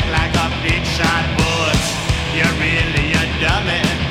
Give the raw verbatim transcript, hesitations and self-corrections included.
like a big shot bullet. You're really a dummy.